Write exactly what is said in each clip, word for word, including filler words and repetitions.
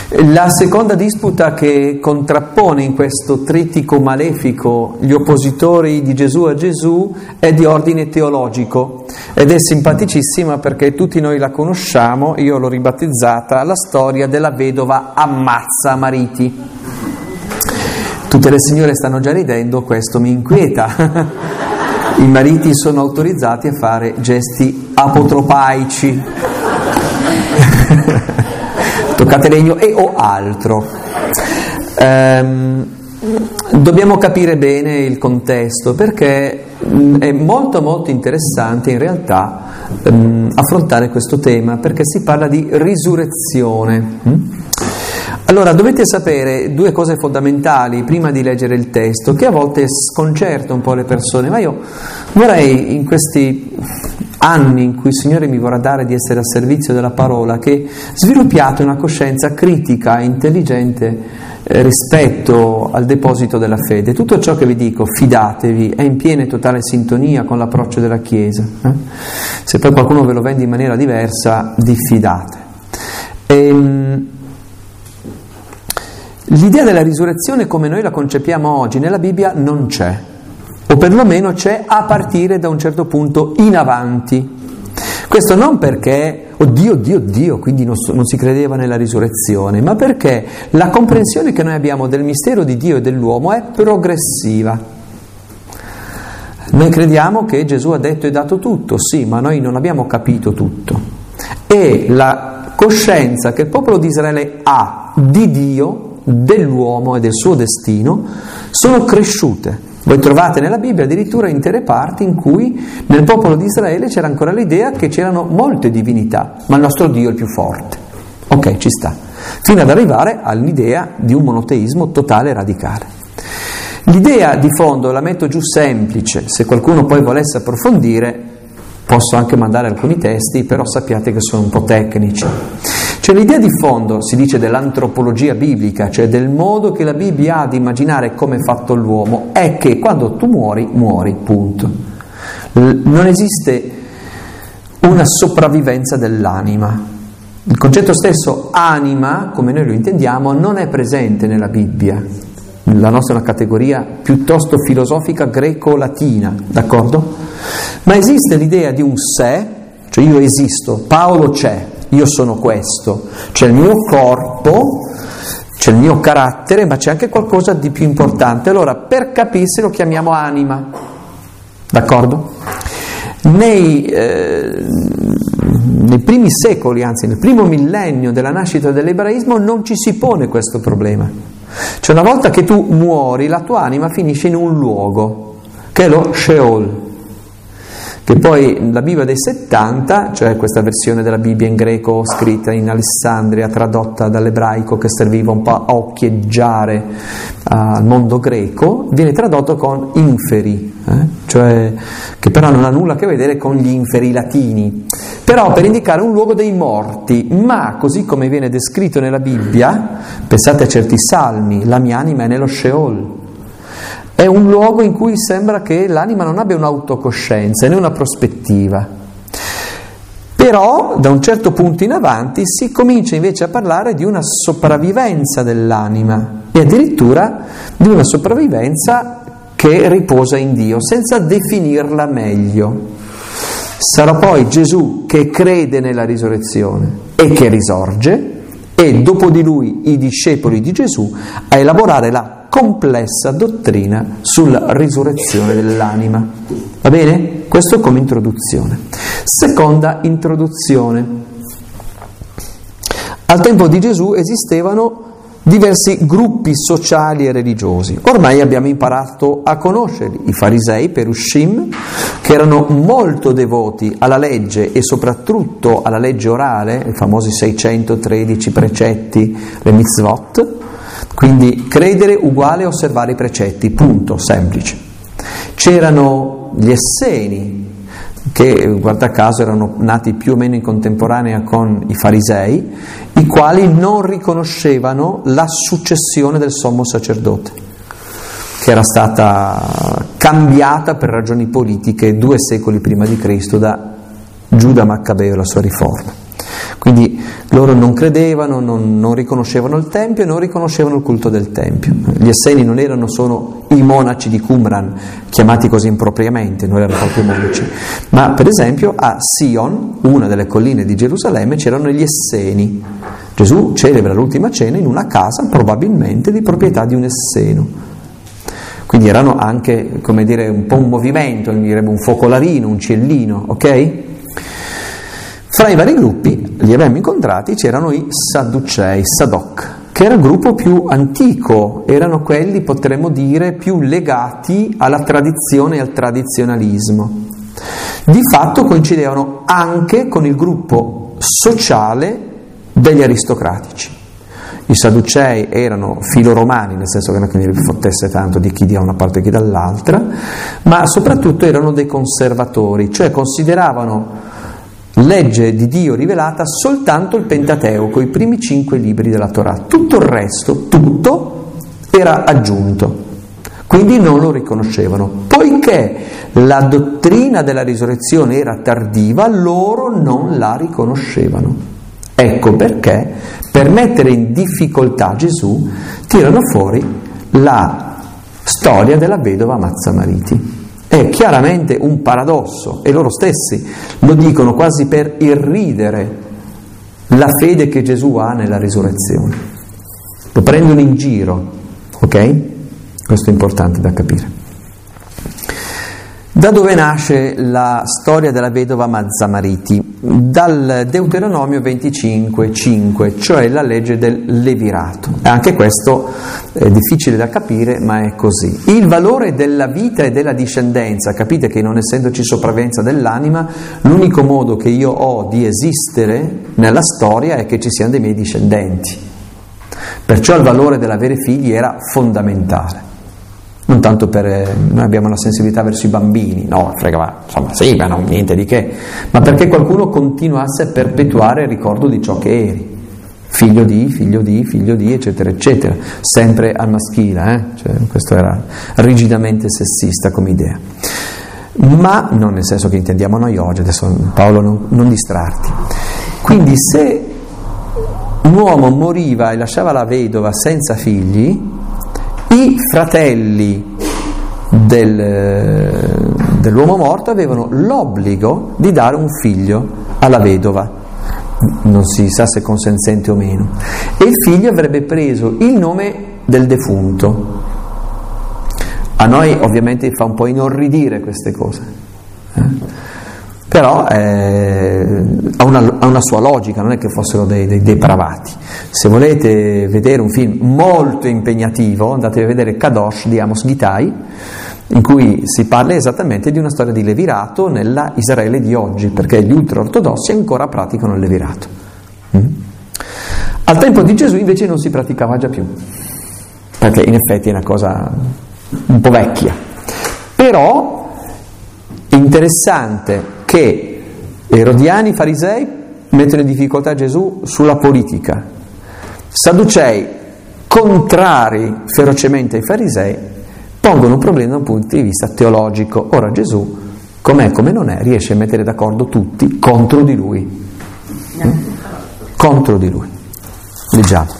La seconda disputa che contrappone in questo trittico malefico gli oppositori di Gesù a Gesù è di ordine teologico ed è simpaticissima perché tutti noi la conosciamo, io l'ho ribattezzata, la storia della vedova ammazza mariti. Tutte le signore stanno già ridendo, questo mi inquieta. I mariti sono autorizzati a fare gesti apotropaici. Toccate legno e o altro. Ehm, dobbiamo capire bene il contesto perché mh, è molto molto interessante in realtà mh, affrontare questo tema perché si parla di risurrezione. Hm? Allora dovete sapere due cose fondamentali prima di leggere il testo che a volte sconcerta un po' le persone, ma io vorrei in questi anni in cui il Signore mi vorrà dare di essere a servizio della parola, che sviluppiate una coscienza critica e intelligente eh, rispetto al deposito della fede. Tutto ciò che vi dico, fidatevi, è in piena e totale sintonia con l'approccio della Chiesa. Eh? Se poi qualcuno ve lo vende in maniera diversa, diffidate. Ehm, l'idea della risurrezione come noi la concepiamo oggi nella Bibbia non c'è. O perlomeno c'è a partire da un certo punto in avanti. Questo non perché, oddio, oddio, oddio, quindi non, non si credeva nella risurrezione, ma perché la comprensione che noi abbiamo del mistero di Dio e dell'uomo è progressiva. Noi crediamo che Gesù ha detto e dato tutto, sì, ma noi non abbiamo capito tutto. E la coscienza che il popolo di Israele ha di Dio, dell'uomo e del suo destino, sono cresciute. Voi trovate nella Bibbia addirittura intere parti in cui nel popolo di Israele c'era ancora l'idea che c'erano molte divinità, ma il nostro Dio è il più forte. Ok, ci sta. Fino ad arrivare all'idea di un monoteismo totale e radicale. L'idea di fondo la metto giù semplice, se qualcuno poi volesse approfondire posso anche mandare alcuni testi, però sappiate che sono un po' tecnici. Cioè l'idea di fondo, si dice, dell'antropologia biblica, cioè del modo che la Bibbia ha di immaginare come è fatto l'uomo, è che quando tu muori, muori, punto. Non esiste una sopravvivenza dell'anima. Il concetto stesso anima, come noi lo intendiamo, non è presente nella Bibbia. La nostra è una categoria piuttosto filosofica greco-latina, d'accordo? Ma esiste l'idea di un sé, cioè io esisto, Paolo c'è, io sono questo, c'è il mio corpo, c'è il mio carattere, ma c'è anche qualcosa di più importante. Allora, per capirsi lo chiamiamo anima, d'accordo? Nei, eh, nei primi secoli, anzi nel primo millennio della nascita dell'ebraismo non ci si pone questo problema. Cioè una volta che tu muori, la tua anima finisce in un luogo, che è lo Sheol, che poi la Bibbia dei settanta, cioè questa versione della Bibbia in greco scritta in Alessandria, tradotta dall'ebraico che serviva un po' a occhieggiare al mondo greco, viene tradotto con inferi, eh? Cioè che però non ha nulla a che vedere con gli inferi latini, però per indicare un luogo dei morti, ma così come viene descritto nella Bibbia, pensate a certi salmi, la mia anima è nello Sheol. È un luogo in cui sembra che l'anima non abbia un'autocoscienza né una prospettiva. Però da un certo punto in avanti si comincia invece a parlare di una sopravvivenza dell'anima e addirittura di una sopravvivenza che riposa in Dio, senza definirla meglio. Sarà poi Gesù che crede nella risurrezione e che risorge, e dopo di lui i discepoli di Gesù a elaborare la complessa dottrina sulla risurrezione dell'anima. Va bene? Questo come introduzione. Seconda introduzione. Al tempo di Gesù esistevano diversi gruppi sociali e religiosi. Ormai abbiamo imparato a conoscerli. I farisei, Perushim, che erano molto devoti alla legge e soprattutto alla legge orale, i famosi seicentotredici precetti, le mitzvot. Quindi credere uguale a osservare i precetti, punto, semplice. C'erano gli Esseni, che guarda caso erano nati più o meno in contemporanea con i farisei, i quali non riconoscevano la successione del sommo sacerdote, che era stata cambiata per ragioni politiche due secoli prima di Cristo da Giuda Maccabeo e la sua riforma. Quindi loro non credevano, non, non riconoscevano il Tempio e non riconoscevano il culto del Tempio. Gli Esseni non erano solo i monaci di Qumran, chiamati così impropriamente, non erano proprio monaci, ma per esempio a Sion, una delle colline di Gerusalemme, c'erano gli Esseni. Gesù celebra l'ultima cena in una casa probabilmente di proprietà di un Esseno. Quindi erano anche, come dire, un po' un movimento, direbbe un focolarino, un ciellino, ok? Fra i vari gruppi, li abbiamo incontrati, c'erano i Sadducei, Sadoc, che era il gruppo più antico, erano quelli, potremmo dire, più legati alla tradizione e al tradizionalismo. Di fatto coincidevano anche con il gruppo sociale degli aristocratici. I Sadducei erano filoromani, nel senso che non è che ne fottesse tanto di chi da una parte e chi dall'altra, ma soprattutto erano dei conservatori, cioè consideravano legge di Dio rivelata soltanto il Pentateuco, i primi cinque libri della Torah. Tutto il resto, tutto, era aggiunto. Quindi non lo riconoscevano. Poiché la dottrina della risurrezione era tardiva, loro non la riconoscevano. Ecco perché, per mettere in difficoltà Gesù, tirano fuori la storia della vedova Mazzamariti. È chiaramente un paradosso, e loro stessi lo dicono quasi per irridere la fede che Gesù ha nella risurrezione. Lo prendono in giro, ok? Questo è importante da capire. Da dove nasce la storia della vedova Mazzamariti? Dal Deuteronomio venticinque cinque, cioè la legge del levirato. Anche questo è difficile da capire, ma è così. Il valore della vita e della discendenza, capite che non essendoci sopravvivenza dell'anima, l'unico modo che io ho di esistere nella storia è che ci siano dei miei discendenti. Perciò il valore dell'avere figli era fondamentale. Non tanto per, noi abbiamo una sensibilità verso i bambini, no, frega, insomma sì, ma non niente di che, ma perché qualcuno continuasse a perpetuare il ricordo di ciò che eri, figlio di, figlio di, figlio di, eccetera, eccetera, sempre al maschile, eh? Cioè, questo era rigidamente sessista come idea, ma non nel senso che intendiamo noi oggi, adesso Paolo non, non distrarti. Quindi se un uomo moriva e lasciava la vedova senza figli, i fratelli del, dell'uomo morto avevano l'obbligo di dare un figlio alla vedova, non si sa se consenziente o meno, e il figlio avrebbe preso il nome del defunto. A noi ovviamente fa un po' inorridire queste cose, eh? Però eh, ha, una, ha una sua logica, non è che fossero dei, dei depravati. Se volete vedere un film molto impegnativo, andate a vedere Kadosh di Amos Gitaï, in cui si parla esattamente di una storia di levirato nella Israele di oggi, perché gli ultraortodossi ancora praticano il levirato. Mm? Al tempo di Gesù invece non si praticava già più, perché in effetti è una cosa un po' vecchia. Però è interessante che erodiani, farisei mettono in difficoltà Gesù sulla politica, sadducei, contrari ferocemente ai farisei, pongono un problema da un punto di vista teologico. Ora Gesù, com'è come non è, riesce a mettere d'accordo tutti contro di lui. Eh? Contro di lui. Leggiamo.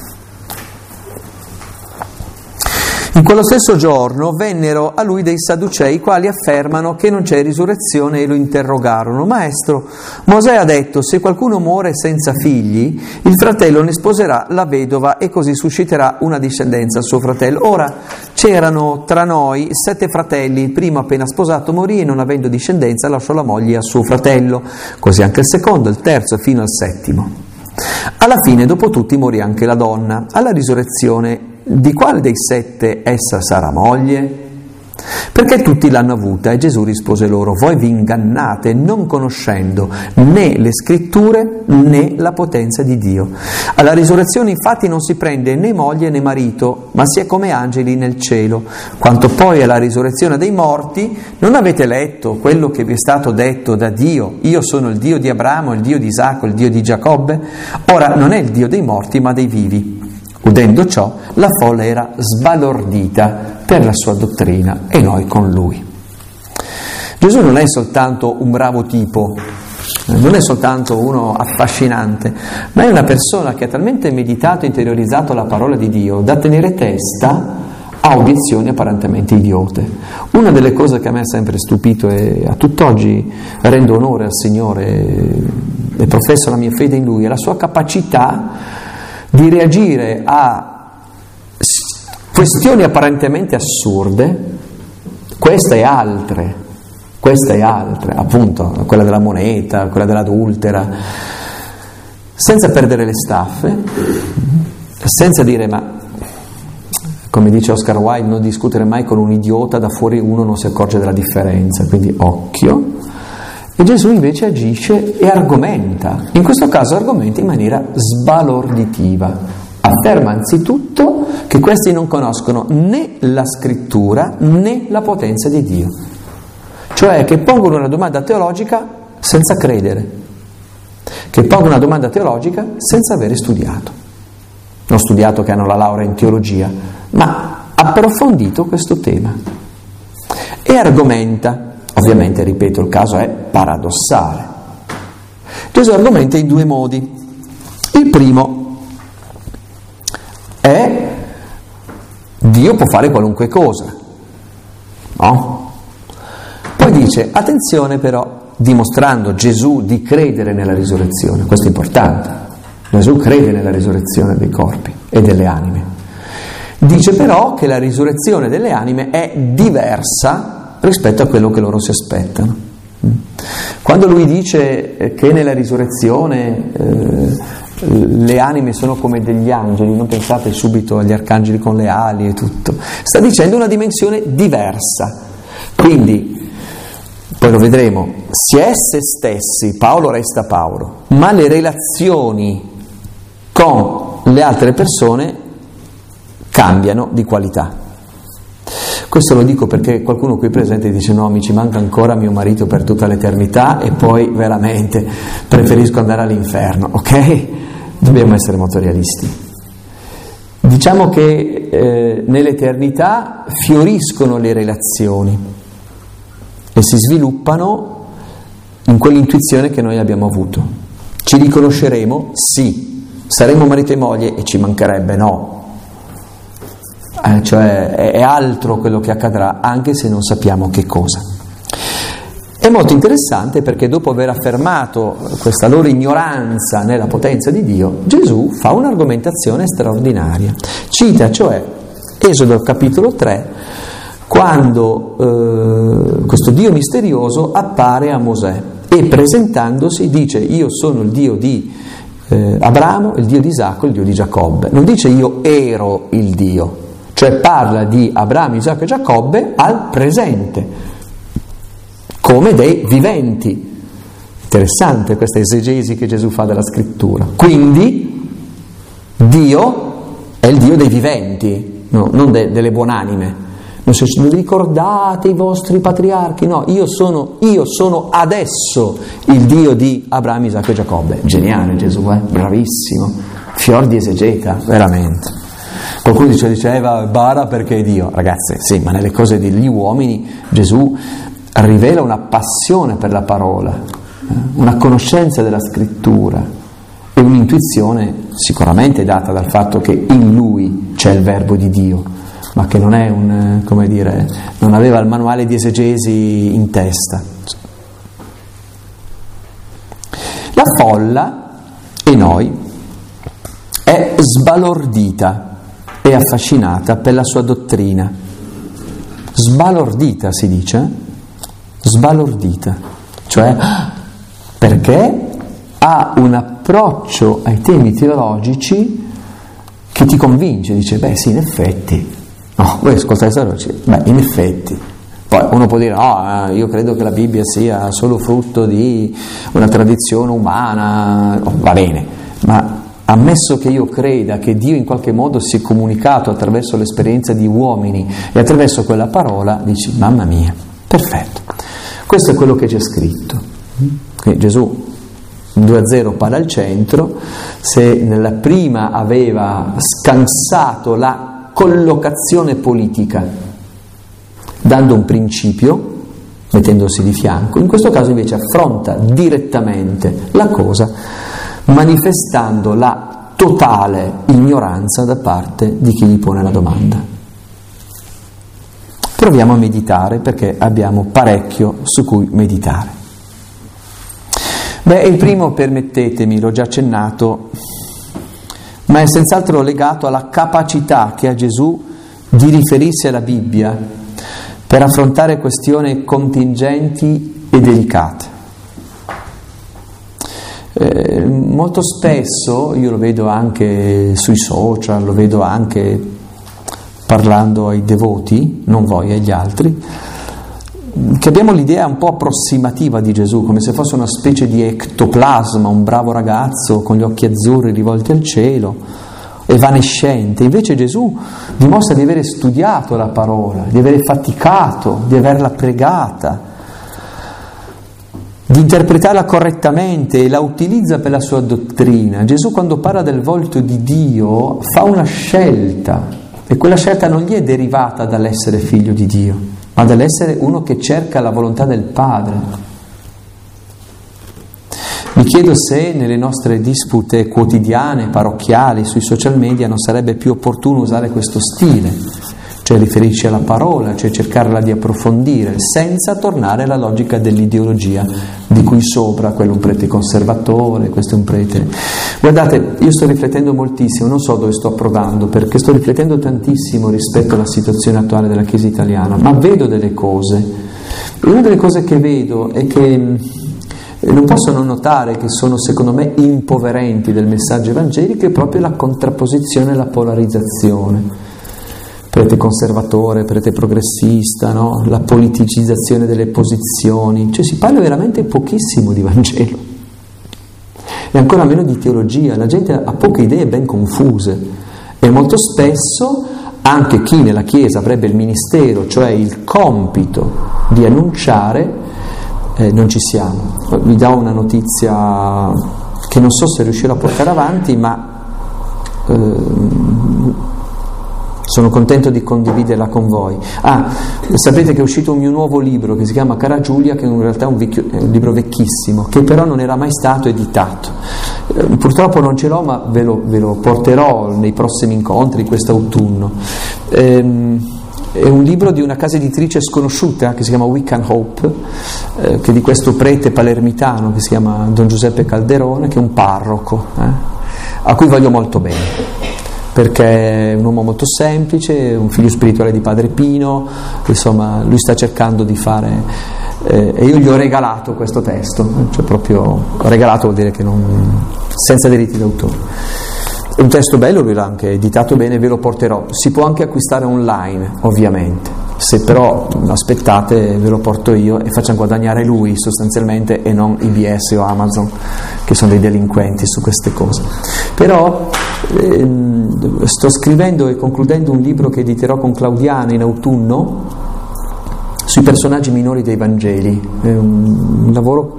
In quello stesso giorno vennero a lui dei Sadducei, i quali affermano che non c'è risurrezione, e lo interrogarono: Maestro, Mosè ha detto, se qualcuno muore senza figli, il fratello ne sposerà la vedova e così susciterà una discendenza al suo fratello. Ora c'erano tra noi sette fratelli, il primo appena sposato morì e non avendo discendenza lasciò la moglie a suo fratello, così anche il secondo, il terzo fino al settimo. Alla fine, dopo tutti, morì anche la donna. Alla risurrezione, di quale dei sette essa sarà moglie? Perché tutti l'hanno avuta. E Gesù rispose loro: voi vi ingannate non conoscendo né le scritture né la potenza di Dio. Alla risurrezione infatti non si prende né moglie né marito, ma si è come angeli nel cielo. Quanto poi alla risurrezione dei morti, non avete letto quello che vi è stato detto da Dio: io sono il Dio di Abramo, il Dio di Isacco, il Dio di Giacobbe? Ora non è il Dio dei morti ma dei vivi. Udendo ciò, la folla era sbalordita per la sua dottrina, e noi con lui. Gesù non è soltanto un bravo tipo non è soltanto uno affascinante, ma è una persona che ha talmente meditato e interiorizzato la parola di Dio da tenere testa a obiezioni apparentemente idiote. Una delle cose che a me ha sempre stupito e a tutt'oggi rendo onore al Signore e professo la mia fede in Lui è la sua capacità di reagire a questioni apparentemente assurde, queste e altre, queste e altre, appunto quella della moneta, quella dell'adultera, senza perdere le staffe, senza dire ma, come dice Oscar Wilde, non discutere mai con un idiota, da fuori uno non si accorge della differenza, quindi occhio. E Gesù invece agisce e argomenta, in questo caso argomenta in maniera sbalorditiva, afferma anzitutto che questi non conoscono né la scrittura né la potenza di Dio, cioè che pongono una domanda teologica senza credere, che pongono una domanda teologica senza avere studiato, non studiato che hanno la laurea in teologia, ma approfondito questo tema e argomenta. Ovviamente, ripeto, il caso è paradossale. Gesù argomenta in due modi. Il primo è Dio può fare qualunque cosa, no? Poi dice, attenzione però, dimostrando Gesù di credere nella risurrezione, questo è importante, Gesù crede nella risurrezione dei corpi e delle anime. Dice però che la risurrezione delle anime è diversa rispetto a quello che loro si aspettano. Quando lui dice che nella risurrezione eh, le anime sono come degli angeli, non pensate subito agli arcangeli con le ali e tutto, sta dicendo una dimensione diversa. Quindi, poi lo vedremo, si è se stessi, Paolo resta Paolo, ma le relazioni con le altre persone cambiano di qualità. Questo lo dico perché qualcuno qui presente dice no, mi ci manca ancora mio marito per tutta l'eternità e poi veramente preferisco andare all'inferno, ok? Dobbiamo essere molto realisti. Diciamo che eh, nell'eternità fioriscono le relazioni e si sviluppano in quell'intuizione che noi abbiamo avuto. Ci riconosceremo? Sì. Saremo marito e moglie? E ci mancherebbe? No. Eh, cioè è altro quello che accadrà, anche se non sappiamo che cosa. È molto interessante perché dopo aver affermato questa loro ignoranza nella potenza di Dio, Gesù fa un'argomentazione straordinaria. Cita cioè Esodo capitolo tre, quando eh, questo Dio misterioso appare a Mosè e presentandosi dice io sono il Dio di eh, Abramo, il Dio di Isacco, il Dio di Giacobbe. Non dice io ero il Dio, cioè parla di Abramo, Isacco e Giacobbe al presente, come dei viventi. Interessante questa esegesi che Gesù fa della scrittura. Quindi Dio è il Dio dei viventi, no, non de, delle buonanime. Non, se, non ricordate i vostri patriarchi, no, io sono, io sono adesso il Dio di Abramo, Isacco e Giacobbe. Geniale Gesù, eh? Bravissimo, fior di esegeta, veramente. Qualcuno dice, diceva, bara perché è Dio. Ragazzi, sì, ma nelle cose degli uomini Gesù rivela una passione per la parola, una conoscenza della scrittura e un'intuizione sicuramente data dal fatto che in lui c'è il verbo di Dio, ma che non è un, come dire, non aveva il manuale di esegesi in testa. La folla, e noi, è sbalordita e affascinata per la sua dottrina. Sbalordita si dice? Sbalordita, cioè perché ha un approccio ai temi teologici che ti convince, dice beh sì in effetti, no, voi ascoltate teologi, beh in effetti, poi uno può dire no, io credo che la Bibbia sia solo frutto di una tradizione umana, oh, va bene, ma ammesso che io creda che Dio in qualche modo si è comunicato attraverso l'esperienza di uomini e attraverso quella parola, dici mamma mia, perfetto. Questo è quello che c'è scritto. Quindi Gesù due a zero palla al centro, se nella prima aveva scansato la collocazione politica, dando un principio, mettendosi di fianco. In questo caso invece affronta direttamente la cosa, manifestando la totale ignoranza da parte di chi gli pone la domanda. Proviamo a meditare, perché abbiamo parecchio su cui meditare. Beh, il primo, permettetemi, l'ho già accennato, ma è senz'altro legato alla capacità che ha Gesù di riferirsi alla Bibbia per affrontare questioni contingenti e delicate. Eh, molto spesso, io lo vedo anche sui social, lo vedo anche parlando ai devoti, non voi, agli altri, che abbiamo l'idea un po' approssimativa di Gesù, come se fosse una specie di ectoplasma, un bravo ragazzo con gli occhi azzurri rivolti al cielo, evanescente. Invece Gesù dimostra di avere studiato la parola, di avere faticato, di averla pregata, di interpretarla correttamente, e la utilizza per la sua dottrina. Gesù, quando parla del volto di Dio, fa una scelta, e quella scelta non gli è derivata dall'essere figlio di Dio, ma dall'essere uno che cerca la volontà del Padre. Mi chiedo se nelle nostre dispute quotidiane, parrocchiali, sui social media non sarebbe più opportuno usare questo stile, cioè riferirci alla parola, cioè cercarla di approfondire, senza tornare alla logica dell'ideologia di cui sopra, quello è un prete conservatore, questo è un prete... Guardate, io sto riflettendo moltissimo, non so dove sto approdando, perché sto riflettendo tantissimo rispetto alla situazione attuale della Chiesa italiana, ma vedo delle cose. Una delle cose che vedo è che non posso non notare che sono, secondo me, impoverenti del messaggio evangelico, è proprio la contrapposizione e la polarizzazione. Prete conservatore, prete progressista, no? La politicizzazione delle posizioni, cioè si parla veramente pochissimo di Vangelo e ancora meno di teologia. La gente ha poche idee ben confuse e molto spesso anche chi nella Chiesa avrebbe il ministero, cioè il compito di annunciare, eh, non ci siamo. Vi do una notizia che non so se riuscirò a portare avanti, ma eh, sono contento di condividerla con voi. Ah, sapete che è uscito un mio nuovo libro che si chiama Cara Giulia, che in realtà è un, vecchio, è un libro vecchissimo, che però non era mai stato editato. Eh, purtroppo non ce l'ho, ma ve lo, ve lo porterò nei prossimi incontri quest'autunno. Ehm, è un libro di una casa editrice sconosciuta che si chiama Wiccan Hope, eh, che è di questo prete palermitano che si chiama Don Giuseppe Calderone, che è un parroco, eh, a cui voglio molto bene, perché è un uomo molto semplice, un figlio spirituale di Padre Pino, insomma lui sta cercando di fare, eh, e io gli ho regalato questo testo, cioè proprio regalato vuol dire che non, senza diritti d'autore. È un testo bello, lui l'ha anche editato bene, ve lo porterò, si può anche acquistare online ovviamente, se però aspettate ve lo porto io e facciamo guadagnare lui sostanzialmente e non I B S o Amazon, che sono dei delinquenti su queste cose. Però ehm, sto scrivendo e concludendo un libro che editerò con Claudiana in autunno sui personaggi minori dei Vangeli, è un, un lavoro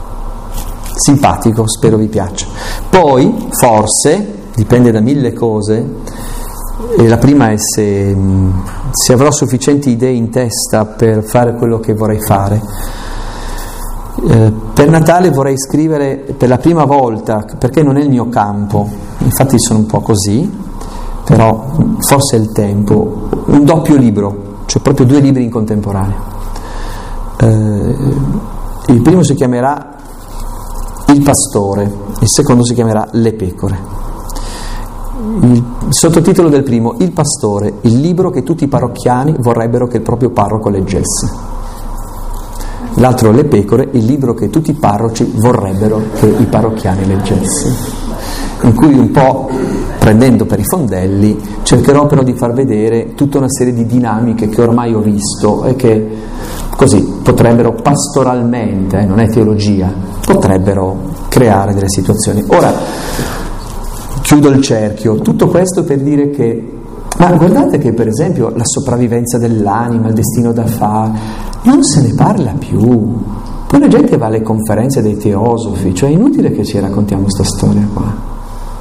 simpatico, spero vi piaccia. Poi forse, dipende da mille cose, e la prima è se, se avrò sufficienti idee in testa per fare quello che vorrei fare. Eh, per Natale vorrei scrivere per la prima volta, perché non è il mio campo, infatti sono un po' così, però forse è il tempo, un doppio libro, cioè proprio due libri in contemporanea. Eh, il primo si chiamerà Il pastore, il secondo si chiamerà Le pecore. Il sottotitolo del primo, Il pastore, il libro che tutti i parrocchiani vorrebbero che il proprio parroco leggesse. L'altro, Le pecore, il libro che tutti i parroci vorrebbero che i parrocchiani leggessero, in cui un po', prendendo per i fondelli, cercherò però di far vedere tutta una serie di dinamiche che ormai ho visto e che così potrebbero pastoralmente, eh, non è teologia, potrebbero creare delle situazioni. Ora, chiudo il cerchio, tutto questo per dire che, ma guardate che per esempio la sopravvivenza dell'anima, il destino da fare, non se ne parla più. Poi la gente va alle conferenze dei teosofi, cioè è inutile che ci raccontiamo questa storia qua.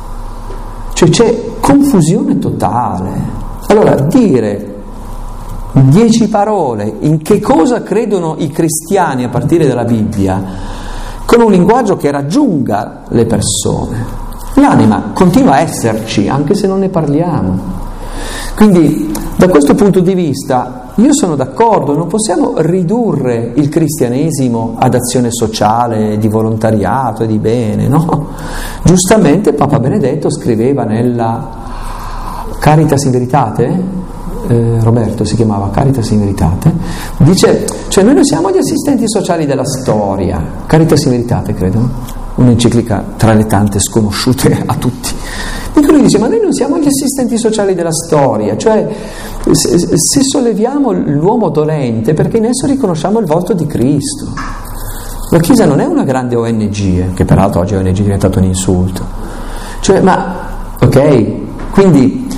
Cioè c'è confusione totale. Allora dire dieci parole in che cosa credono i cristiani a partire dalla Bibbia, con un linguaggio che raggiunga le persone. L'anima continua a esserci anche se non ne parliamo. Quindi da questo punto di vista io sono d'accordo, non possiamo ridurre il cristianesimo ad azione sociale, di volontariato e di bene, no? Giustamente Papa Benedetto scriveva nella Caritas in Veritate, eh, Roberto si chiamava Caritas in Veritate, dice, cioè noi non siamo gli assistenti sociali della storia, Caritas in Veritate credo, un'enciclica tra le tante sconosciute a tutti. E lui dice, ma noi non siamo gli assistenti sociali della storia, cioè se, se solleviamo l'uomo dolente perché in esso riconosciamo il volto di Cristo. La Chiesa non è una grande O N G, che peraltro oggi O N G è diventato un insulto. Cioè, ma, ok, quindi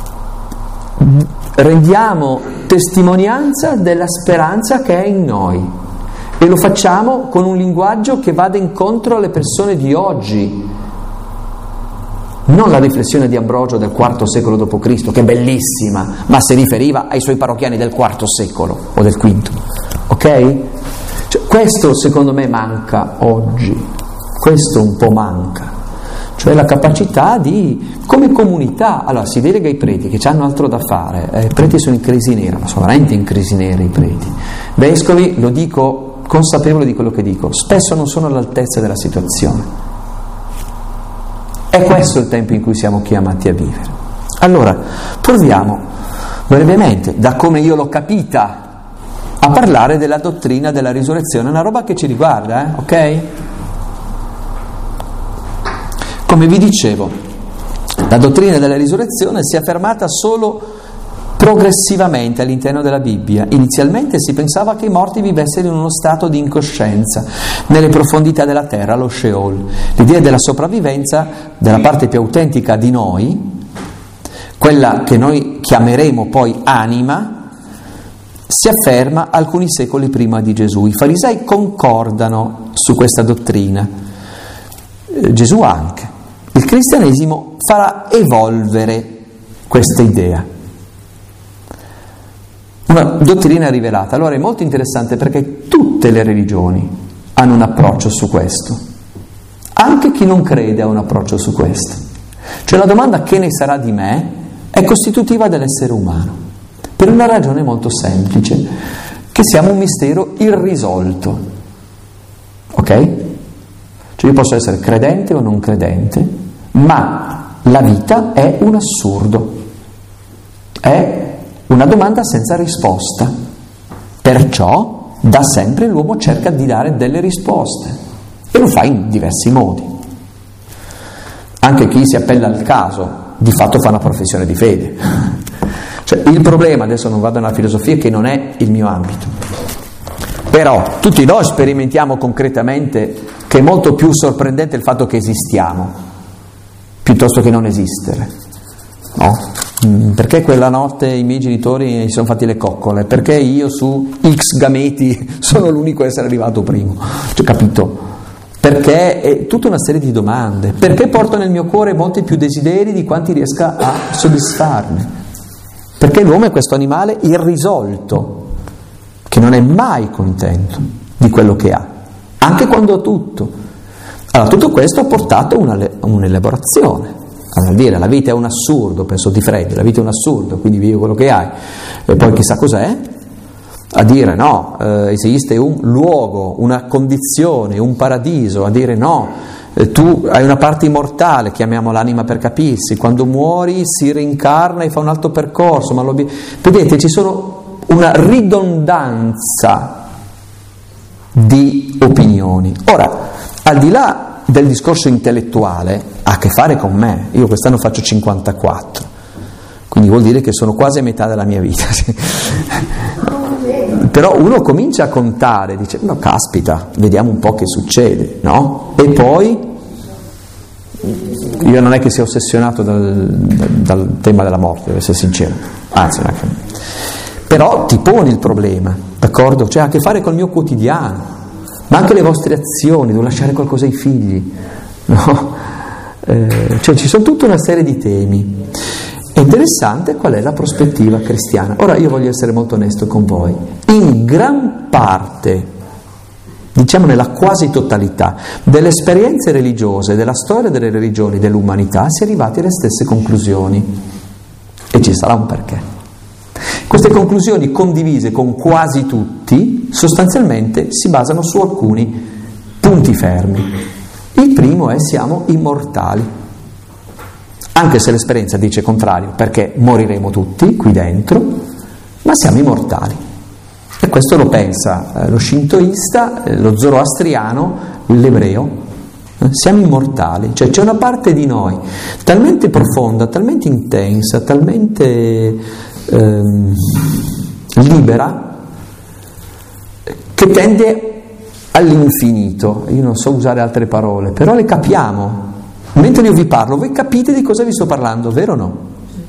rendiamo testimonianza della speranza che è in noi e lo facciamo con un linguaggio che vada incontro alle persone di oggi. Non la riflessione di Ambrogio del quarto secolo dopo Cristo, che è bellissima, ma si riferiva ai suoi parrocchiani del quarto secolo o del quinto, ok? Cioè, questo secondo me manca oggi, questo un po' manca, cioè la capacità di, come comunità, allora si delega ai preti che hanno altro da fare, eh, i preti sono in crisi nera, ma sono veramente in crisi nera i preti, vescovi, lo dico consapevole di quello che dico, spesso non sono all'altezza della situazione. È questo il tempo in cui siamo chiamati a vivere. Allora, proviamo brevemente, da come io l'ho capita, a parlare della dottrina della risurrezione, una roba che ci riguarda, eh? Ok? Come vi dicevo, la dottrina della risurrezione si è affermata solo progressivamente all'interno della Bibbia. Inizialmente si pensava che i morti vivessero in uno stato di incoscienza, nelle profondità della terra, lo Sheol. L'idea della sopravvivenza della parte più autentica di noi, quella che noi chiameremo poi anima, si afferma alcuni secoli prima di Gesù. I farisei concordano su questa dottrina, eh, Gesù anche. Il cristianesimo farà evolvere questa idea. Una dottrina rivelata. Allora è molto interessante perché tutte le religioni hanno un approccio su questo. Anche chi non crede ha un approccio su questo. Cioè la domanda che ne sarà di me è costitutiva dell'essere umano. Per una ragione molto semplice, che siamo un mistero irrisolto. Ok? Cioè io posso essere credente o non credente, ma la vita è un assurdo. È una domanda senza risposta, perciò da sempre l'uomo cerca di dare delle risposte e lo fa in diversi modi. Anche chi si appella al caso di fatto fa una professione di fede. Cioè, il problema, adesso non vado nella filosofia che non è il mio ambito, però tutti noi sperimentiamo concretamente che è molto più sorprendente il fatto che esistiamo piuttosto che non esistere, no? Perché quella notte i miei genitori si sono fatti le coccole? Perché io su X gameti sono l'unico a essere arrivato primo? Cioè, capito? Perché è tutta una serie di domande. Perché porto nel mio cuore molti più desideri di quanti riesca a soddisfarne? Perché l'uomo è questo animale irrisolto, che non è mai contento di quello che ha, anche quando ha tutto. Allora, tutto questo ha portato una, un'elaborazione. A dire la vita è un assurdo, penso di Freddi, la vita è un assurdo, quindi vivi quello che hai, e poi chissà cos'è, a dire no, eh, esiste un luogo, una condizione, un paradiso, a dire no, eh, tu hai una parte immortale, chiamiamo l'anima per capirsi, quando muori si reincarna e fa un altro percorso, ma vedete ci sono una ridondanza di opinioni. Ora, al di là del discorso intellettuale, ha a che fare con me. Io quest'anno faccio cinquantaquattro, quindi vuol dire che sono quasi a metà della mia vita. Però uno comincia a contare, dice no caspita, vediamo un po' che succede, no? E poi io non è che sia ossessionato dal, dal tema della morte, devo essere sincero, anzi non è che... però ti poni il problema, d'accordo? Cioè ha a che fare col mio quotidiano, ma anche le vostre azioni, devo lasciare qualcosa ai figli, no? Eh, cioè ci sono tutta una serie di temi È interessante qual è la prospettiva cristiana. Ora io voglio essere molto onesto con voi. In gran parte, diciamo nella quasi totalità, delle esperienze religiose, della storia delle religioni, dell'umanità, si è arrivati alle stesse conclusioni. E ci sarà un perché. Queste conclusioni condivise con quasi tutti, sostanzialmente si basano su alcuni punti fermi. Il primo è: siamo immortali. Anche se l'esperienza dice contrario, perché moriremo tutti qui dentro, ma siamo immortali. E questo lo pensa eh, lo shintoista, eh, lo zoroastriano, l'ebreo. Eh, siamo immortali, cioè c'è una parte di noi talmente profonda, talmente intensa, talmente ehm, libera, che tende all'infinito. Io non so usare altre parole, però le capiamo. Mentre io vi parlo, voi capite di cosa vi sto parlando, vero o no?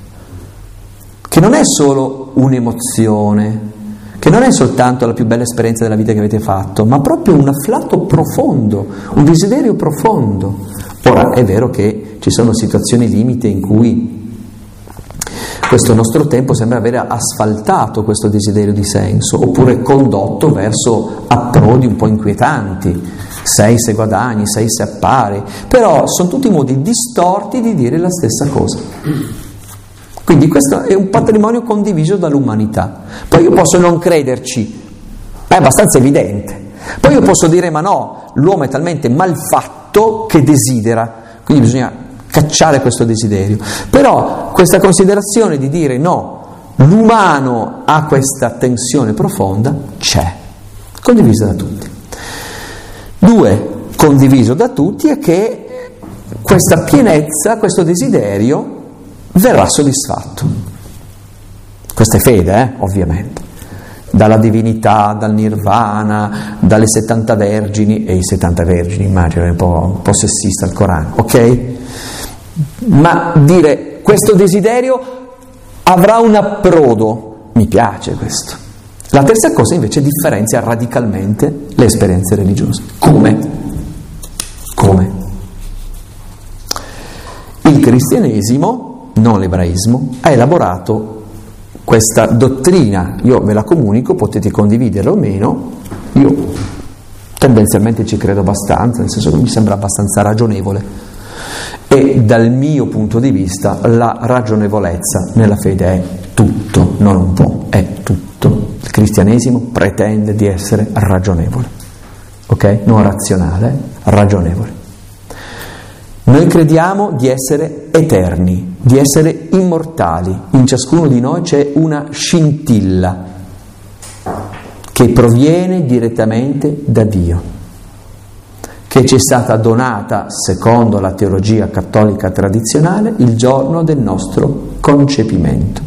Che non è solo un'emozione, che non è soltanto la più bella esperienza della vita che avete fatto, ma proprio un afflato profondo, un desiderio profondo. Ora, è vero che ci sono situazioni limite in cui questo nostro tempo sembra aver asfaltato questo desiderio di senso, oppure condotto verso approdi un po' inquietanti. Sei se guadagni, sei se appari, però sono tutti modi distorti di dire la stessa cosa. Quindi questo è un patrimonio condiviso dall'umanità. Poi io posso non crederci, è abbastanza evidente. Poi io posso dire: ma no, l'uomo è talmente malfatto che desidera, quindi bisogna cacciare questo desiderio. Però questa considerazione di dire no, l'umano ha questa tensione profonda, c'è, condivisa da tutti. Due, condiviso da tutti, è che questa pienezza, questo desiderio verrà soddisfatto. Questa è fede, eh, ovviamente. Dalla divinità, dal nirvana, dalle settanta vergini, e i settanta vergini, immagino, è un po', un po' sessista il Corano, ok? Ma dire questo desiderio avrà un approdo, mi piace questo. La terza cosa invece differenzia radicalmente le esperienze religiose. Come? Come? Il cristianesimo, non l'ebraismo, ha elaborato questa dottrina. Io ve la comunico, potete condividerla o meno. Io tendenzialmente ci credo abbastanza, nel senso che mi sembra abbastanza ragionevole. E dal mio punto di vista la ragionevolezza nella fede è tutto, non un po', è tutto. Il cristianesimo pretende di essere ragionevole, ok? Non razionale, ragionevole. Noi crediamo di essere eterni, di essere immortali. In ciascuno di noi c'è una scintilla che proviene direttamente da Dio, che ci è stata donata, secondo la teologia cattolica tradizionale, il giorno del nostro concepimento.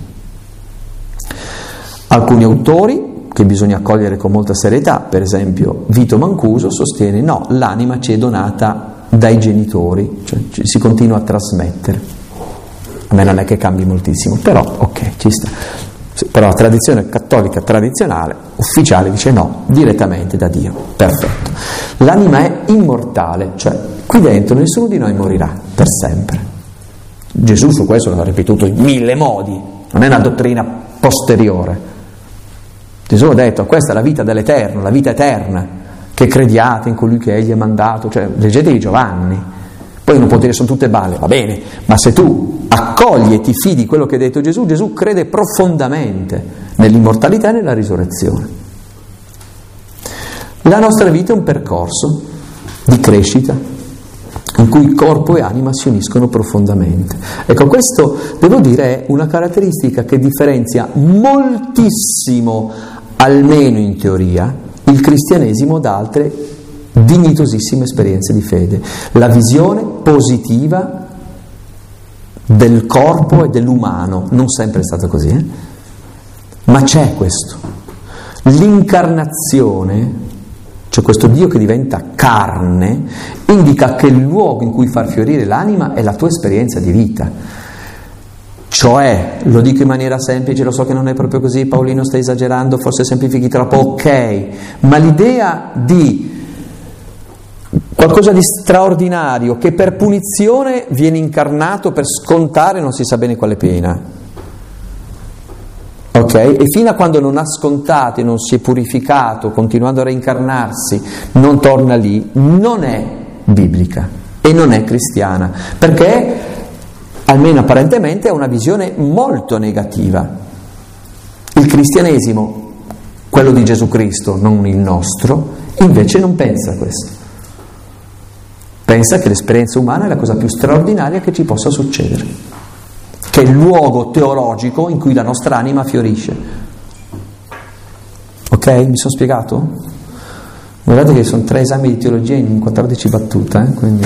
Alcuni autori, che bisogna accogliere con molta serietà, per esempio Vito Mancuso, sostiene no, l'anima ci è donata dai genitori, cioè si continua a trasmettere. A me non è che cambi moltissimo, però ok, ci sta. Però la tradizione cattolica tradizionale, ufficiale, dice no, direttamente da Dio. Perfetto. L'anima è immortale, cioè qui dentro nessuno di noi morirà per sempre. Gesù su questo l'ha ripetuto in mille modi, non è una dottrina posteriore. Gesù ha detto: questa è la vita dell'Eterno, la vita eterna, che crediate in colui che egli ha mandato, cioè leggetevi Giovanni. Poi uno può dire sono tutte balle, va bene, ma se tu accogli e ti fidi di quello che ha detto Gesù, Gesù crede profondamente nell'immortalità e nella risurrezione. La nostra vita è un percorso di crescita in cui corpo e anima si uniscono profondamente. Ecco, questo devo dire è una caratteristica che differenzia moltissimo, almeno in teoria, il cristianesimo da altre dignitosissime esperienze di fede. La visione positiva del corpo e dell'umano, non sempre è stato così, eh? Ma c'è questo. L'incarnazione, cioè questo Dio che diventa carne, indica che il luogo in cui far fiorire l'anima è la tua esperienza di vita. Cioè, lo dico in maniera semplice, lo so che non è proprio così, Paolino sta esagerando, forse semplifichi troppo, ok, ma l'idea di qualcosa di straordinario che per punizione viene incarnato per scontare non si sa bene quale pena. Ok? E fino a quando non ha scontato e non si è purificato, continuando a reincarnarsi, non torna lì, non è biblica e non è cristiana, perché almeno apparentemente ha una visione molto negativa. Il cristianesimo, quello di Gesù Cristo, non il nostro, invece non pensa a questo. Pensa che l'esperienza umana è la cosa più straordinaria che ci possa succedere, che è il luogo teologico in cui la nostra anima fiorisce. Ok? Mi sono spiegato? Guardate che sono tre esami di teologia in quattordici battute, eh? Quindi...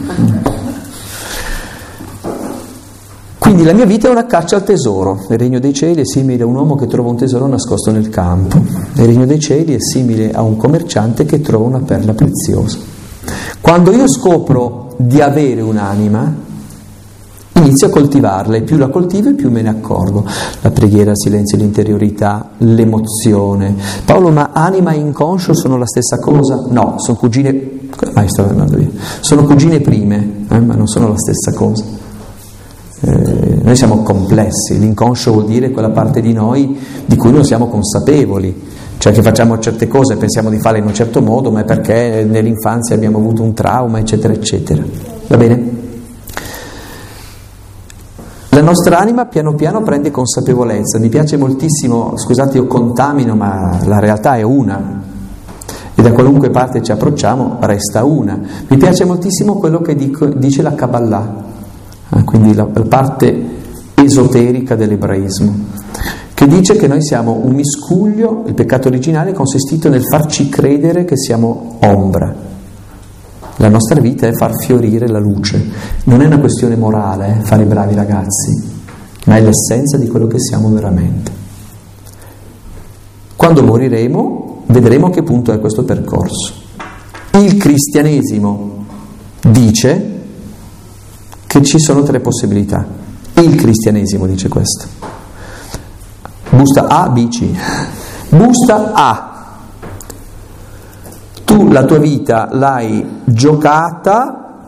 Quindi la mia vita è una caccia al tesoro. Il regno dei cieli è simile a un uomo che trova un tesoro nascosto nel campo. Il regno dei cieli è simile a un commerciante che trova una perla preziosa. Quando io scopro di avere un'anima, inizio a coltivarla, e più la coltivo e più me ne accorgo. La preghiera, il silenzio, l'interiorità, l'emozione. Paolo, ma anima e inconscio sono la stessa cosa? No, sono cugine... Ah, sto andando via. Sono cugine prime, eh, ma non sono la stessa cosa. Eh, noi siamo complessi, l'inconscio vuol dire quella parte di noi di cui non siamo consapevoli, cioè che facciamo certe cose e pensiamo di farle in un certo modo, ma è perché nell'infanzia abbiamo avuto un trauma, eccetera, eccetera. Va bene? La nostra anima piano piano prende consapevolezza. Mi piace moltissimo, scusate io contamino, ma la realtà è una, e da qualunque parte ci approcciamo resta una. Mi piace moltissimo quello che dico, dice la Kabbalah, quindi la, la parte esoterica dell'ebraismo, che dice che noi siamo un miscuglio, il peccato originale è consistito nel farci credere che siamo ombra. La nostra vita è far fiorire la luce, non è una questione morale, eh, fare i bravi ragazzi, ma è l'essenza di quello che siamo veramente. Quando moriremo vedremo a che punto è questo percorso. Il cristianesimo dice che ci sono tre possibilità. Il cristianesimo dice questo. Busta A, B, C. Busta A. Tu la tua vita l'hai giocata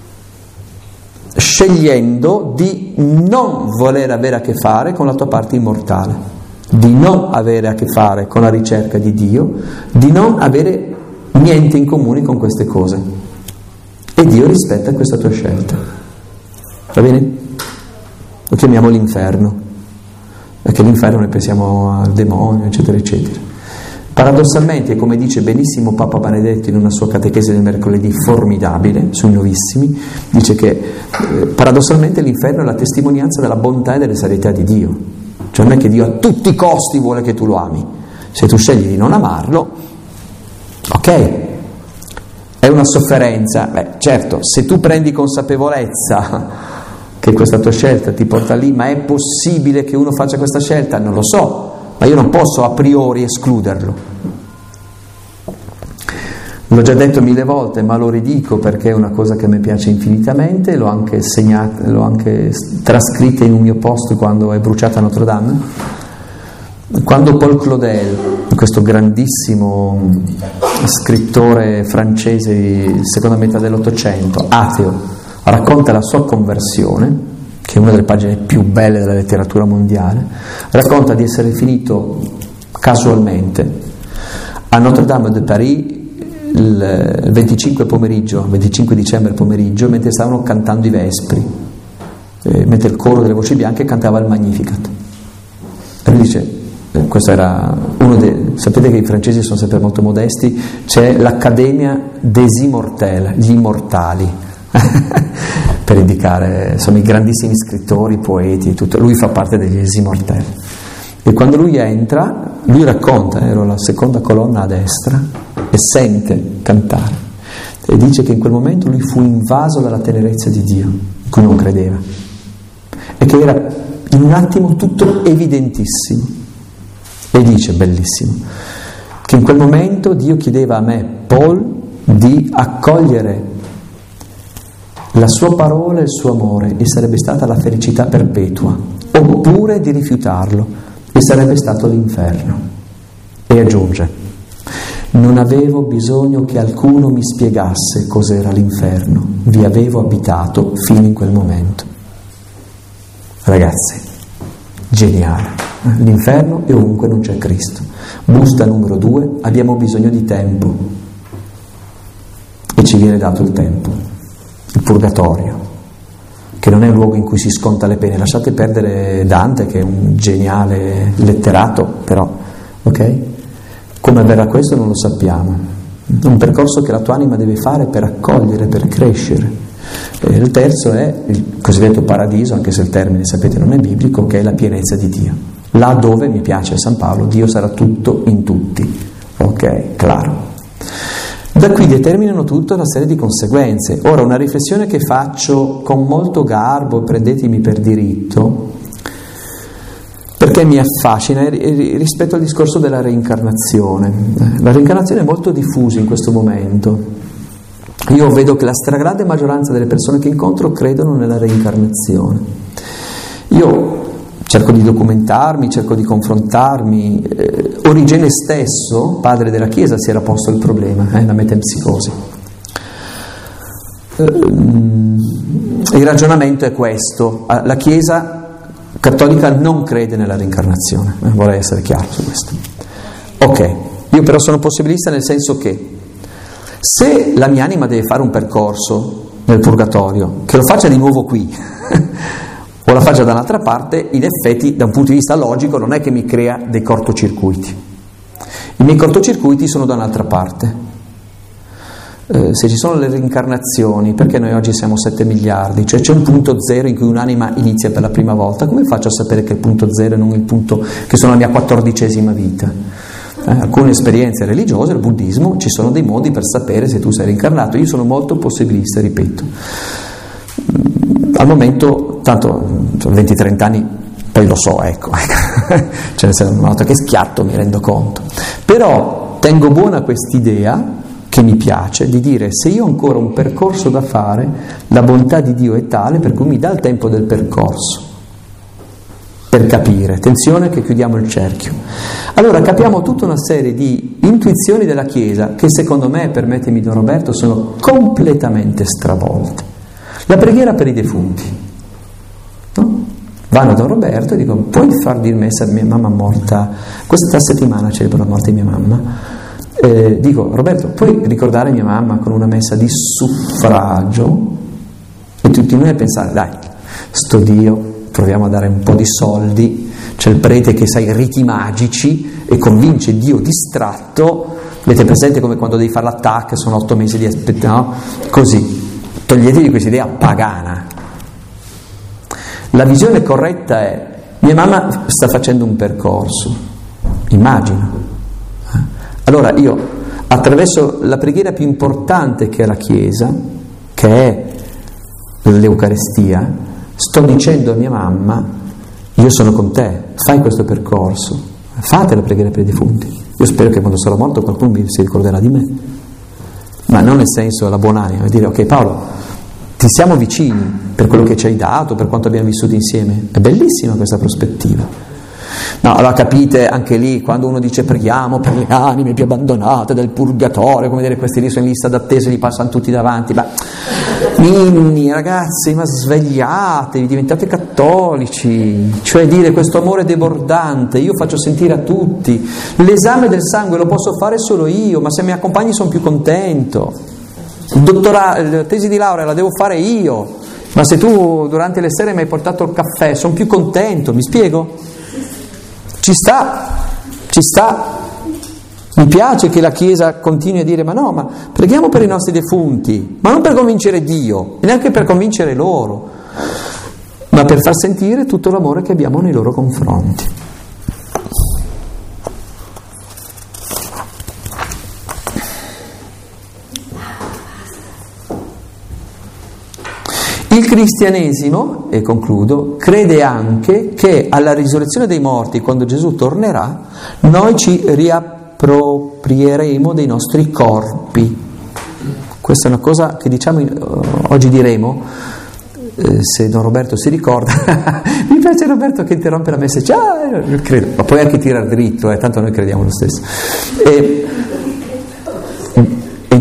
scegliendo di non voler avere a che fare con la tua parte immortale, di non avere a che fare con la ricerca di Dio, di non avere niente in comune con queste cose. E Dio rispetta questa tua scelta. Va bene? Lo chiamiamo l'inferno, perché l'inferno noi pensiamo al demonio, eccetera, eccetera. Paradossalmente, come dice benissimo Papa Benedetto in una sua catechesi del mercoledì formidabile sui nuovissimi, dice che eh, paradossalmente l'inferno è la testimonianza della bontà e della serietà di Dio. Cioè non è che Dio a tutti i costi vuole che tu lo ami. Se tu scegli di non amarlo, ok, è una sofferenza. Beh, certo, se tu prendi consapevolezza che questa tua scelta ti porta lì, ma è possibile che uno faccia questa scelta? Non lo so, ma io non posso a priori escluderlo. L'ho già detto mille volte, ma lo ridico perché è una cosa che mi piace infinitamente, l'ho anche segnata, l'ho anche trascritta in un mio post quando è bruciata Notre Dame. Quando Paul Claudel, questo grandissimo scrittore francese di seconda metà dell'Ottocento, ateo, racconta la sua conversione, che è una delle pagine più belle della letteratura mondiale, racconta di essere finito casualmente a Notre Dame de Paris il venticinque pomeriggio, venticinque dicembre pomeriggio, mentre stavano cantando i Vespri, eh, mentre il coro delle voci bianche cantava il Magnificat. E lui dice, eh, questo era uno dei, sapete che i francesi sono sempre molto modesti, c'è l'Accademia des Immortels, gli immortali, per indicare insomma i grandissimi scrittori, poeti e tutto. Lui fa parte degli Immortels, e quando lui entra, lui racconta, ero alla seconda colonna a destra e sente cantare, e dice che in quel momento lui fu invaso dalla tenerezza di Dio, in cui non credeva, e che era in un attimo tutto evidentissimo. E dice, bellissimo, che in quel momento Dio chiedeva a me, Paul, di accogliere la sua parola e il suo amore, e sarebbe stata la felicità perpetua, oppure di rifiutarlo, e sarebbe stato l'inferno. E aggiunge, Non avevo bisogno che alcuno mi spiegasse cos'era l'inferno, vi avevo abitato fino in quel momento. Ragazzi, geniale. L'inferno è ovunque non c'è Cristo. Busta numero due, abbiamo bisogno di tempo e ci viene dato il tempo. Il purgatorio, che non è un luogo in cui si sconta le pene. Lasciate perdere Dante, che è un geniale letterato, però, ok? Come avverrà questo non lo sappiamo. È un percorso che la tua anima deve fare per accogliere, per crescere. E il terzo è il cosiddetto paradiso, anche se il termine, sapete, non è biblico, che è la pienezza di Dio. Là dove, mi piace San Paolo, Dio sarà tutto in tutti. Ok, claro. Da qui determinano tutta una serie di conseguenze. Ora, una riflessione che faccio con molto garbo, prendetemi per diritto, perché mi affascina rispetto al discorso della reincarnazione. La reincarnazione è molto diffusa in questo momento. Io vedo che la stragrande maggioranza delle persone che incontro credono nella reincarnazione. Io cerco di documentarmi, cerco di confrontarmi. Eh, Origene stesso, padre della Chiesa, si era posto il problema, eh, la metempsicosi. Eh, il ragionamento è questo: la Chiesa cattolica non crede nella reincarnazione, eh, vorrei essere chiaro su questo. Ok, io però sono possibilista nel senso che se la mia anima deve fare un percorso nel purgatorio, che lo faccia di nuovo qui o la faccia da un'altra parte, in effetti da un punto di vista logico non è che mi crea dei cortocircuiti. I miei cortocircuiti sono da un'altra parte. Eh, se ci sono le reincarnazioni, perché noi oggi siamo sette miliardi, cioè c'è un punto zero in cui un'anima inizia per la prima volta, come faccio a sapere che è il punto zero e non il punto che sono la mia quattordicesima vita? Eh, alcune esperienze religiose, il buddismo, ci sono dei modi per sapere se tu sei reincarnato. Io sono molto possibilista, ripeto. Al momento, tanto venti trenta anni, poi lo so, ecco, cioè una volta che schiatto mi rendo conto. Però tengo buona quest'idea, che mi piace, di dire: se io ho ancora un percorso da fare, la bontà di Dio è tale per cui mi dà il tempo del percorso per capire. Attenzione che chiudiamo il cerchio. Allora capiamo tutta una serie di intuizioni della Chiesa che secondo me, permettimi Don Roberto, sono completamente stravolte. La preghiera per i defunti, no? Vanno a Don Roberto e dicono: puoi far dire messa a mia mamma morta, questa settimana celebro la morte di mia mamma, eh, dico: Roberto, puoi ricordare mia mamma con una messa di suffragio? E tutti noi a pensare: dai, sto Dio, proviamo a dare un po' di soldi, c'è il prete che sa i riti magici e convince Dio distratto. Avete presente come quando devi fare l'attacco, sono otto mesi di aspetta, no? Così. Toglietevi questa idea pagana. La visione corretta è: mia mamma sta facendo un percorso, immagino. Allora io, attraverso la preghiera più importante che è la Chiesa, che è l'Eucaristia, sto dicendo a mia mamma: io sono con te, fai questo percorso, fate la preghiera per i defunti. Io spero che quando sarò morto qualcuno mi si ricorderà di me. Ma non nel senso la buonanima, dire: ok Paolo, ti siamo vicini per quello che ci hai dato, per quanto abbiamo vissuto insieme. È bellissima questa prospettiva. No, allora capite, anche lì, quando uno dice preghiamo per le anime più abbandonate del purgatorio, come dire, questi lì sono in lista d'attesa, li passano tutti davanti, ma ninni, ragazzi, ma svegliatevi, diventate cattolici, cioè dire questo amore debordante, io faccio sentire a tutti, l'esame del sangue lo posso fare solo io, ma se mi accompagni sono più contento, il dottora, la tesi di laurea la devo fare io, ma se tu durante le sere mi hai portato il caffè sono più contento, mi spiego? Ci sta, ci sta. Mi piace che la Chiesa continui a dire: ma no, ma preghiamo per i nostri defunti, ma non per convincere Dio, e neanche per convincere loro, ma per far sentire tutto l'amore che abbiamo nei loro confronti. Il cristianesimo, e concludo, crede anche che alla risurrezione dei morti, quando Gesù tornerà, noi ci riapproprieremo dei nostri corpi. Questa è una cosa che diciamo oggi diremo, eh, se Don Roberto si ricorda. Mi piace Roberto che interrompe la messa, ah, credo, ma puoi anche tirare dritto, eh, tanto noi crediamo lo stesso. E,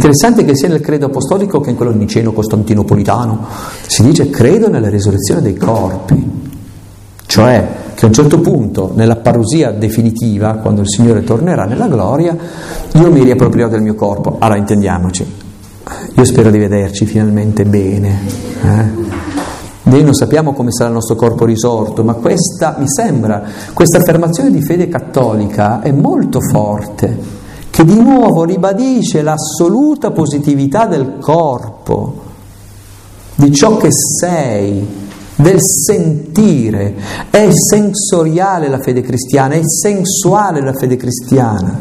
Interessante che sia nel credo apostolico che in quello niceno-costantinopolitano si dice credo nella risurrezione dei corpi, cioè che a un certo punto, nella parusia definitiva, quando il Signore tornerà nella gloria, io mi riapproprierò del mio corpo. Allora, intendiamoci, io spero di vederci finalmente bene. Eh? Noi non sappiamo come sarà il nostro corpo risorto, ma questa, mi sembra, questa affermazione di fede cattolica è molto forte, che di nuovo ribadisce l'assoluta positività del corpo, di ciò che sei, del sentire. È sensoriale la fede cristiana, è sensuale la fede cristiana,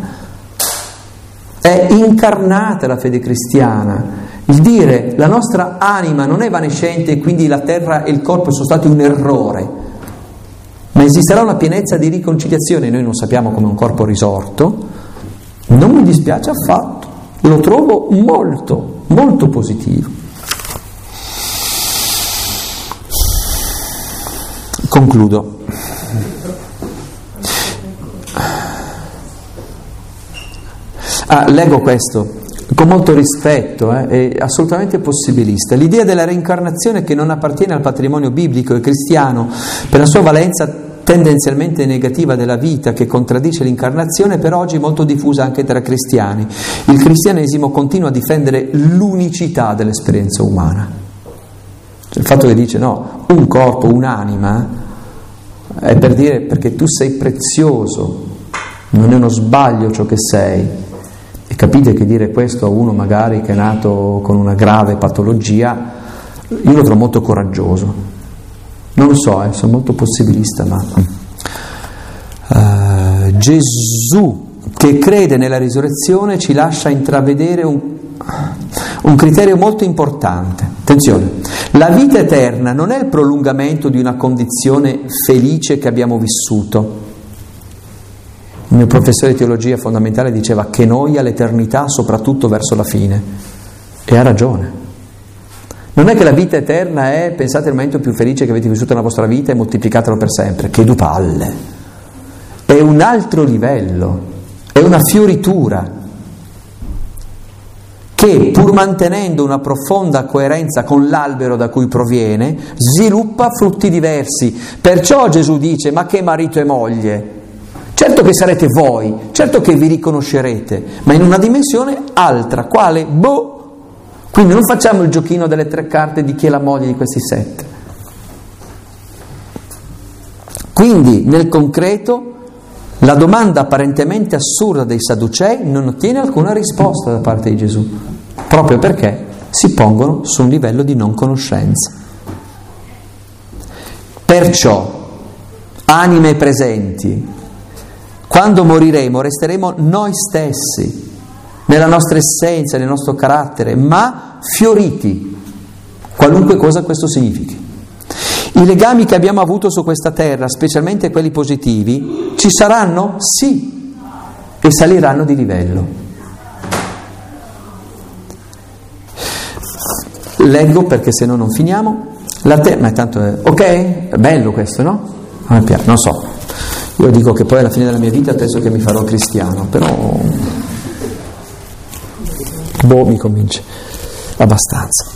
è incarnata la fede cristiana. Il dire la nostra anima non è evanescente e quindi la terra e il corpo sono stati un errore, ma esisterà una pienezza di riconciliazione. Noi non sappiamo come un corpo risorto, non mi dispiace affatto, lo trovo molto, molto positivo. Concludo. Ah, leggo questo con molto rispetto, eh, è assolutamente possibilista. L'idea della reincarnazione, che non appartiene al patrimonio biblico e cristiano per la sua valenza tendenzialmente negativa della vita, che contraddice l'incarnazione, per oggi molto diffusa anche tra cristiani. Il cristianesimo continua a difendere l'unicità dell'esperienza umana. Cioè, il fatto che dice no, un corpo, un'anima, è per dire perché tu sei prezioso, non è uno sbaglio ciò che sei. E capite che dire questo a uno magari che è nato con una grave patologia, io lo trovo molto coraggioso. Non lo so, eh, sono molto possibilista, ma uh, Gesù che crede nella risurrezione ci lascia intravedere un, un criterio molto importante. Attenzione, la vita eterna non è il prolungamento di una condizione felice che abbiamo vissuto. Il mio professore di teologia fondamentale diceva che noia l'eternità, soprattutto verso la fine, e ha ragione. Non è che la vita eterna è, pensate, il momento più felice che avete vissuto nella vostra vita e moltiplicatelo per sempre, che du palle, è un altro livello, è una fioritura che, pur mantenendo una profonda coerenza con l'albero da cui proviene, sviluppa frutti diversi. Perciò Gesù dice: ma che marito e moglie? Certo che sarete voi, certo che vi riconoscerete, ma in una dimensione altra, quale? Boh! Quindi non facciamo il giochino delle tre carte di chi è la moglie di questi sette. Quindi, nel concreto, la domanda apparentemente assurda dei Sadducei non ottiene alcuna risposta da parte di Gesù, proprio perché si pongono su un livello di non conoscenza. Perciò, anime presenti, quando moriremo resteremo noi stessi, nella nostra essenza, nel nostro carattere, ma fioriti, qualunque cosa questo significhi. I legami che abbiamo avuto su questa terra, specialmente quelli positivi, ci saranno? Sì, e saliranno di livello. Leggo perché se no non finiamo. La te- ma tanto è ok? È bello questo, no? A me piace, non so. Io dico che poi alla fine della mia vita penso che mi farò cristiano, però boh, mi convince abbastanza.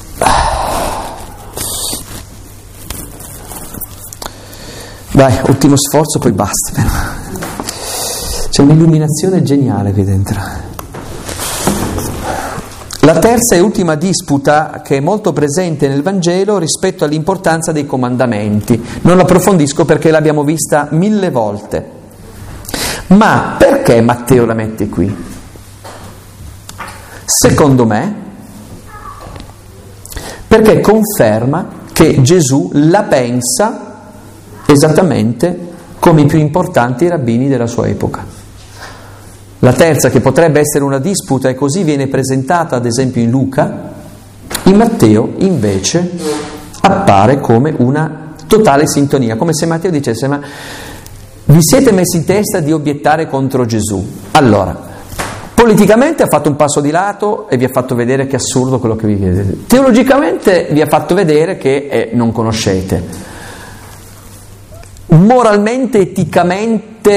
Dai, ultimo sforzo, poi basta. Però. C'è un'illuminazione geniale qui dentro. La terza e ultima disputa che è molto presente nel Vangelo rispetto all'importanza dei comandamenti. Non l'approfondisco perché l'abbiamo vista mille volte. Ma perché Matteo la mette qui? Secondo me, perché conferma che Gesù la pensa esattamente come i più importanti rabbini della sua epoca. La terza, che potrebbe essere una disputa e così viene presentata ad esempio in Luca, in Matteo invece appare come una totale sintonia, come se Matteo dicesse: ma vi siete messi in testa di obiettare contro Gesù? Allora, politicamente ha fatto un passo di lato e vi ha fatto vedere che è assurdo quello che vi chiedete. Teologicamente vi ha fatto vedere che eh, non conoscete. Moralmente, eticamente,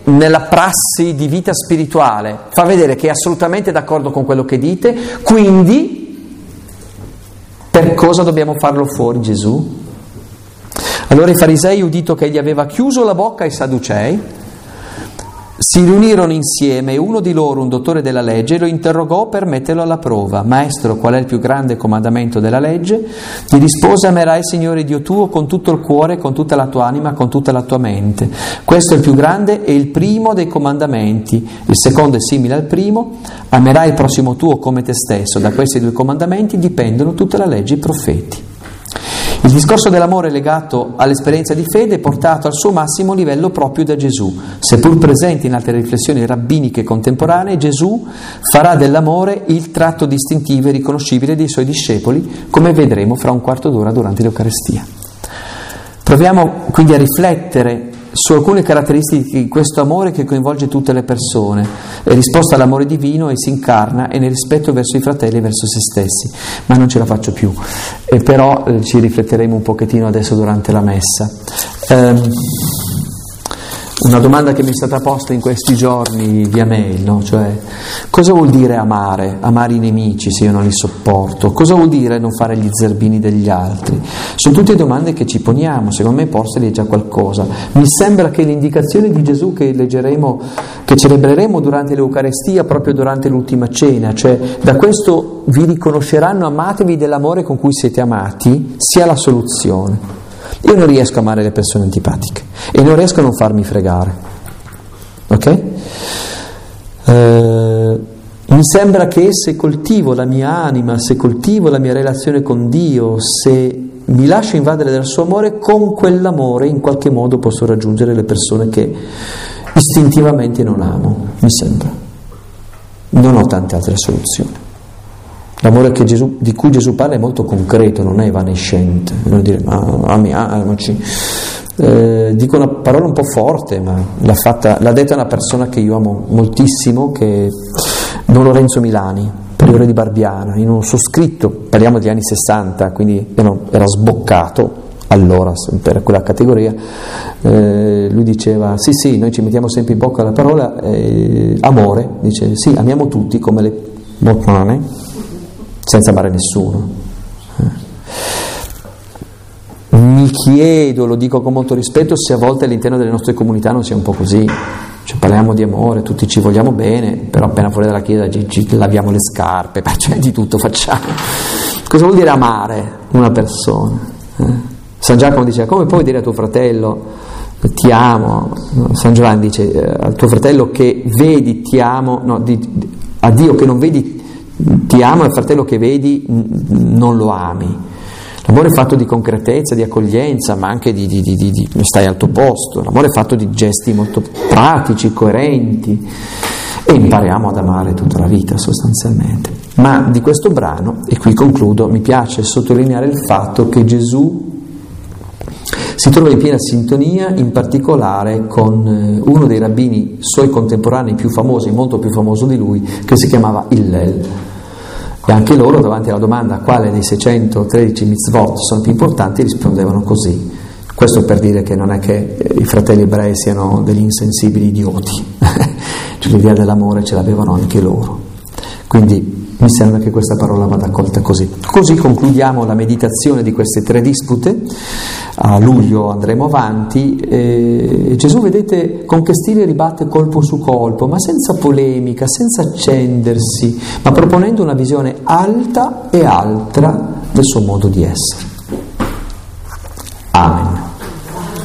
nella prassi di vita spirituale fa vedere che è assolutamente d'accordo con quello che dite, quindi per cosa dobbiamo farlo fuori Gesù? Allora i farisei, udito che egli aveva chiuso la bocca ai sadducei, si riunirono insieme e uno di loro, un dottore della legge, lo interrogò per metterlo alla prova. Maestro, qual è il più grande comandamento della legge? Gli rispose: amerai il Signore Dio tuo con tutto il cuore, con tutta la tua anima, con tutta la tua mente. Questo è il più grande e il primo dei comandamenti. Il secondo è simile al primo: amerai il prossimo tuo come te stesso. Da questi due comandamenti dipendono tutta la legge e i profeti. Il discorso dell'amore legato all'esperienza di fede è portato al suo massimo livello proprio da Gesù. Seppur presente in altre riflessioni rabbiniche contemporanee, Gesù farà dell'amore il tratto distintivo e riconoscibile dei suoi discepoli, come vedremo fra un quarto d'ora durante l'Eucaristia. Proviamo quindi a riflettere su alcune caratteristiche di questo amore che coinvolge tutte le persone, è risposta all'amore divino e si incarna e nel rispetto verso i fratelli e verso se stessi. Ma non ce la faccio più, e però eh, ci rifletteremo un pochettino adesso durante la messa. Um, Una domanda che mi è stata posta in questi giorni via mail, no? Cioè, cosa vuol dire amare? Amare i nemici se io non li sopporto? Cosa vuol dire non fare gli zerbini degli altri? Sono tutte domande che ci poniamo, secondo me porseli è già qualcosa. Mi sembra che l'indicazione di Gesù che leggeremo, che celebreremo durante l'Eucaristia, proprio durante l'ultima cena, cioè da questo vi riconosceranno, amatevi dell'amore con cui siete amati, sia la soluzione. Io non riesco a amare le persone antipatiche e non riesco a non farmi fregare, ok? Eh, mi sembra che se coltivo la mia anima, se coltivo la mia relazione con Dio, se mi lascio invadere dal suo amore, con quell'amore in qualche modo posso raggiungere le persone che istintivamente non amo, mi sembra. Non ho tante altre soluzioni. L'amore che Gesù, di cui Gesù parla è molto concreto, non è evanescente. Non dire, ma amiamoci. Eh, dico una parola un po' forte, ma l'ha, fatta, l'ha detta una persona che io amo moltissimo, che è Don Lorenzo Milani, priore di Barbiana. In un suo scritto, parliamo degli anni sessanta, quindi ero, era sboccato allora per quella categoria, eh, lui diceva: sì sì, noi ci mettiamo sempre in bocca la parola eh, amore, dice sì, amiamo tutti come le bottone, senza amare nessuno. Mi chiedo, lo dico con molto rispetto, se a volte all'interno delle nostre comunità non sia un po' così, cioè parliamo di amore, tutti ci vogliamo bene, però appena fuori dalla chiesa ci, ci laviamo le scarpe, cioè di tutto facciamo. Cosa vuol dire amare una persona? Eh? San Giacomo dice: come puoi dire a tuo fratello ti amo? No, San Giovanni dice eh, al tuo fratello che vedi ti amo, no, di, di, a Dio che non vedi ti amo, e il fratello che vedi non lo ami. L'amore è fatto di concretezza, di accoglienza, ma anche di, di, di, di, di stai al tuo posto. L'amore è fatto di gesti molto pratici, coerenti, e impariamo ad amare tutta la vita sostanzialmente. Ma di questo brano, e qui concludo, mi piace sottolineare il fatto che Gesù si trova in piena sintonia, in particolare con uno dei rabbini suoi contemporanei più famosi, molto più famoso di lui, che si chiamava Hillel. E anche loro, davanti alla domanda quale dei seicentotredici mitzvot sono più importanti, rispondevano così. Questo per dire che non è che i fratelli ebrei siano degli insensibili idioti, cioè l'idea dell'amore ce l'avevano anche loro. Quindi mi sembra che questa parola vada accolta così. Così concludiamo la meditazione di queste tre dispute. A luglio andremo avanti. E Gesù, vedete, con che stile ribatte colpo su colpo, ma senza polemica, senza accendersi, ma proponendo una visione alta e altra del suo modo di essere. Amen.